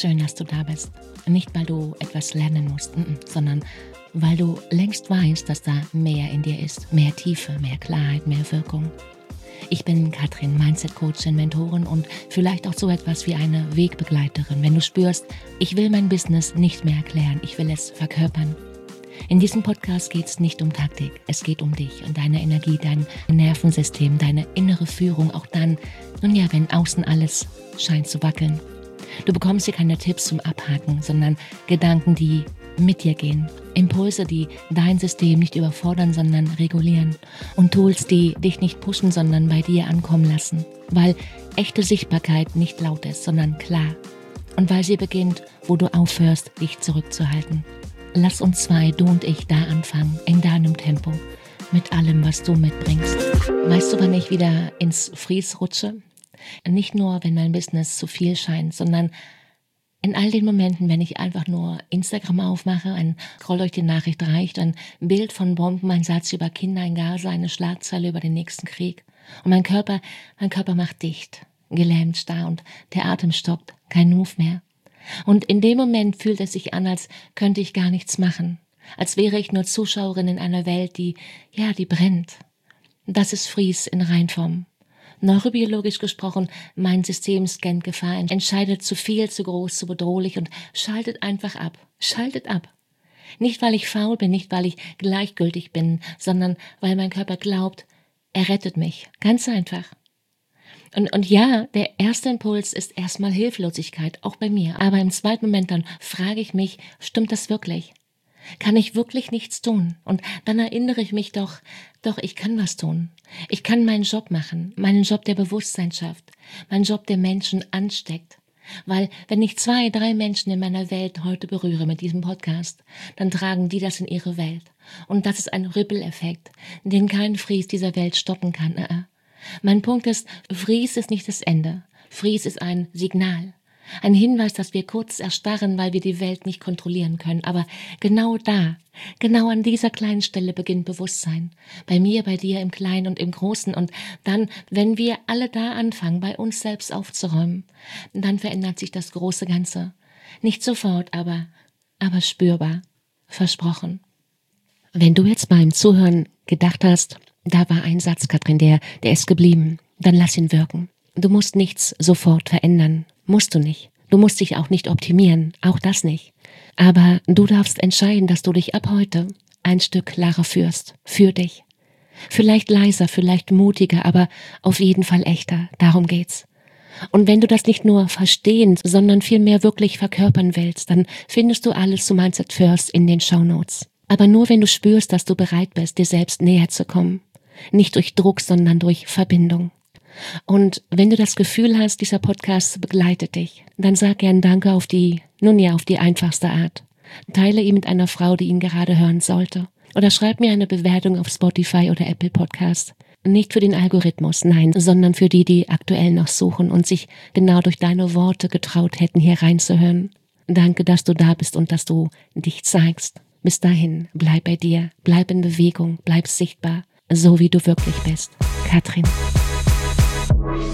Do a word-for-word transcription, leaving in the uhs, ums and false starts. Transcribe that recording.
Schön, dass du da bist. Nicht, weil du etwas lernen musst, sondern weil du längst weißt, dass da mehr in dir ist. Mehr Tiefe, mehr Klarheit, mehr Wirkung. Ich bin Katrin, Mindset-Coachin, Mentorin und vielleicht auch so etwas wie eine Wegbegleiterin. Wenn du spürst, ich will mein Business nicht mehr erklären, ich will es verkörpern. In diesem Podcast geht es nicht um Taktik, es geht um dich und deine Energie, dein Nervensystem, deine innere Führung, auch dann, nun ja, wenn außen alles scheint zu wackeln. Du bekommst hier keine Tipps zum Abhaken, sondern Gedanken, die mit dir gehen. Impulse, die dein System nicht überfordern, sondern regulieren. Und Tools, die dich nicht pushen, sondern bei dir ankommen lassen. Weil echte Sichtbarkeit nicht laut ist, sondern klar. Und weil sie beginnt, wo du aufhörst, dich zurückzuhalten. Lass uns zwei, du und ich, da anfangen, in deinem Tempo, mit allem, was du mitbringst. Weißt du, wann ich wieder ins Freeze rutsche? Nicht nur, wenn mein Business zu viel scheint, sondern in all den Momenten, wenn ich einfach nur Instagram aufmache, ein Scroll durch die Nachricht reicht, ein Bild von Bomben, ein Satz über Kinder in Gaza, eine Schlagzeile über den nächsten Krieg. Und mein Körper, mein Körper macht dicht, gelähmt, starr und der Atem stockt, kein Move mehr. Und in dem Moment fühlt es sich an, als könnte ich gar nichts machen. Als wäre ich nur Zuschauerin in einer Welt, die, ja, die brennt. Das ist Freeze in Reinform. Neurobiologisch gesprochen, mein System scannt Gefahr, entscheidet zu viel, zu groß, zu bedrohlich und schaltet einfach ab. Schaltet ab. Nicht, weil ich faul bin, nicht, weil ich gleichgültig bin, sondern weil mein Körper glaubt, er rettet mich. Ganz einfach. Und, und ja, der erste Impuls ist erstmal Hilflosigkeit, auch bei mir. Aber im zweiten Moment dann frage ich mich, stimmt das wirklich? Kann ich wirklich nichts tun? Und dann erinnere ich mich doch, doch, ich kann was tun. Ich kann meinen Job machen, meinen Job, der Bewusstsein schafft, meinen Job, der Menschen ansteckt. Weil, wenn ich zwei, drei Menschen in meiner Welt heute berühre mit diesem Podcast, dann tragen die das in ihre Welt. Und das ist ein Ripple-Effekt, den kein Freeze dieser Welt stoppen kann. Mein Punkt ist, Freeze ist nicht das Ende. Freeze ist ein Signal. Ein Hinweis, dass wir kurz erstarren, weil wir die Welt nicht kontrollieren können. Aber genau da, genau an dieser kleinen Stelle beginnt Bewusstsein. Bei mir, bei dir, im Kleinen und im Großen. Und dann, wenn wir alle da anfangen, bei uns selbst aufzuräumen, dann verändert sich das große Ganze. Nicht sofort, aber, aber spürbar. Versprochen. Wenn du jetzt beim Zuhören gedacht hast, da war ein Satz, Katrin, der, der ist geblieben, dann lass ihn wirken. Du musst nichts sofort verändern. Musst du nicht. Du musst dich auch nicht optimieren, auch das nicht. Aber du darfst entscheiden, dass du dich ab heute ein Stück klarer führst, für dich. Vielleicht leiser, vielleicht mutiger, aber auf jeden Fall echter, darum geht's. Und wenn du das nicht nur verstehen, sondern vielmehr wirklich verkörpern willst, dann findest du alles zu Mindset First in den Shownotes. Aber nur wenn du spürst, dass du bereit bist, dir selbst näher zu kommen. Nicht durch Druck, sondern durch Verbindung. Und wenn du das Gefühl hast, dieser Podcast begleitet dich, dann sag gern Danke auf die, nun ja, auf die einfachste Art. Teile ihn mit einer Frau, die ihn gerade hören sollte. Oder schreib mir eine Bewertung auf Spotify oder Apple Podcast. Nicht für den Algorithmus, nein, sondern für die, die aktuell noch suchen und sich genau durch deine Worte getraut hätten, hier reinzuhören. Danke, dass du da bist und dass du dich zeigst. Bis dahin, bleib bei dir, bleib in Bewegung, bleib sichtbar, so wie du wirklich bist. Katrin.